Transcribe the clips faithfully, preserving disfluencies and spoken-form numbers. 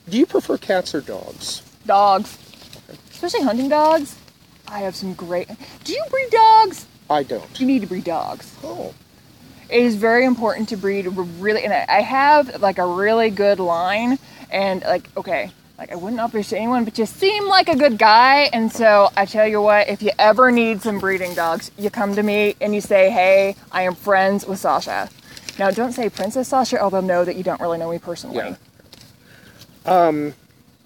Do you prefer cats or dogs? Dogs. Especially hunting dogs. I have some great... Do you breed dogs? I don't. You need to breed dogs. Oh. It is very important to breed really... And I have, like, a really good line. And, like, okay... Like, I wouldn't offer this to anyone, but you seem like a good guy. And so, I tell you what, if you ever need some breeding dogs, you come to me and you say, hey, I am friends with Sasha. Now, don't say Princess Sasha, or they'll know that you don't really know me personally. Yeah. Um,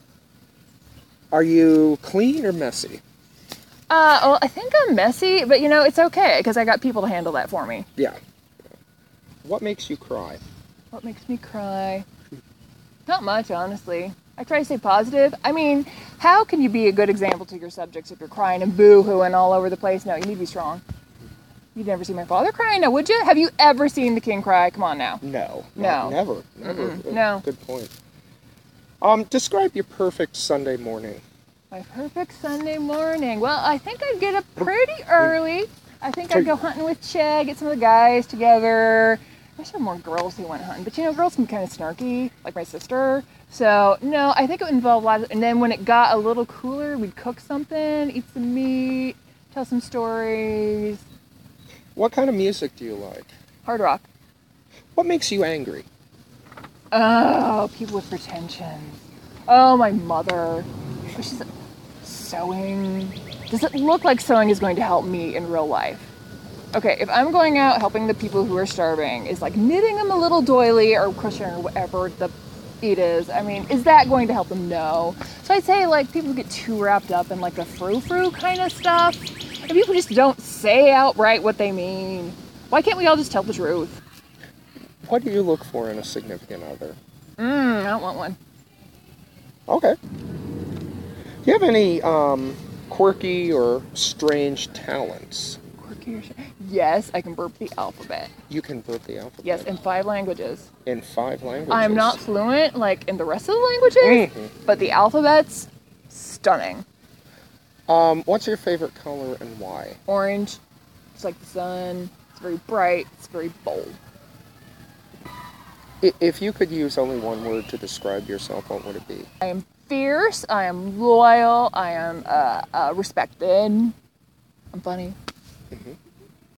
are you clean or messy? Uh, well, I think I'm messy, but, you know, it's okay, because I got people to handle that for me. Yeah. What makes you cry? What makes me cry? Not much, honestly. I try to stay positive. I mean, how can you be a good example to your subjects if you're crying and boo-hooing all over the place? No, you need to be strong. You'd never see my father cry now, would you? Have you ever seen the king cry? Come on now. No. No. Never. Never. Mm-mm. No. Good point. Um, describe your perfect Sunday morning. My perfect Sunday morning. Well, I think I'd get up pretty early. I think I'd go hunting with Chad, get some of the guys together. I wish there were more girls who went hunting, but you know, girls can be kind of snarky, like my sister. So, no, I think it would involve a lot of, and then when it got a little cooler, we'd cook something, eat some meat, tell some stories. What kind of music do you like? Hard rock. What makes you angry? Oh, people with pretensions. Oh, my mother. Oh, she's sewing. Does it look like sewing is going to help me in real life? Okay, if I'm going out helping the people who are starving, is like knitting them a little doily or crocheting or whatever the it is. I mean, is that going to help them? No. So I'd say, like, people who get too wrapped up in, like, the frou-frou kind of stuff, and people just don't say outright what they mean. Why can't we all just tell the truth? What do you look for in a significant other? Mmm, I don't want one. Okay. Do you have any, um, quirky or strange talents? Quirky or strange? Yes, I can burp the alphabet. You can burp the alphabet? Yes, in five languages. In five languages? I'm not fluent, like, in the rest of the languages, mm-hmm. but the alphabet's stunning. Um, what's your favorite color and why? Orange. It's like the sun. It's very bright. It's very bold. If you could use only one word to describe yourself, what would it be? I am fierce. I am loyal. I am uh, uh, respected. I'm funny. Mm-hmm.